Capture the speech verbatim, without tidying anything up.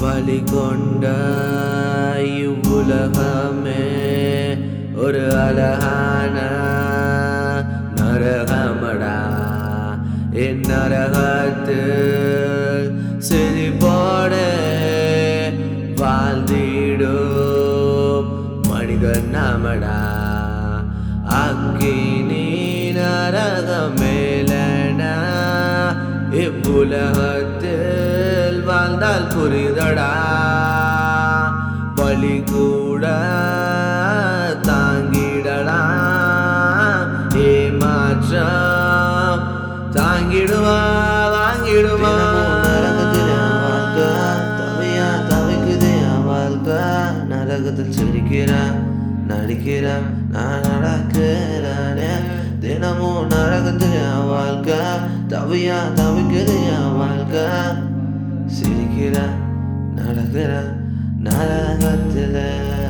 பலிகொண்ட இவ்வுலகமே ஒரு அழகான நரகமடா. என் நரகத்தில் சிரிப்போடு வாழ்ந்திடும் மனிதன் நாமடா. அக்கினி நரகம் மேலன இவ்வுலகத்தில் வாழ்ந்தால் புரிதடா. பலி கூட தாங்கிடலாம், ஏமாற்றம் தாங்கிடுவா வாங்கிடுவா. தவையா தவிக்குது என் வாழ்க்கை. நரகத்தில் சிரிக்கிறேன் நடிக்கிறேன் நான் நடக்கிறேனே. தினமும் நரகத்தில் என் வாழ்க்கை. தவையா தவிக்குது என் வாழ்க்கை. சிரிக்கிறேன் நடக்கிறேன் நரகத்தில்.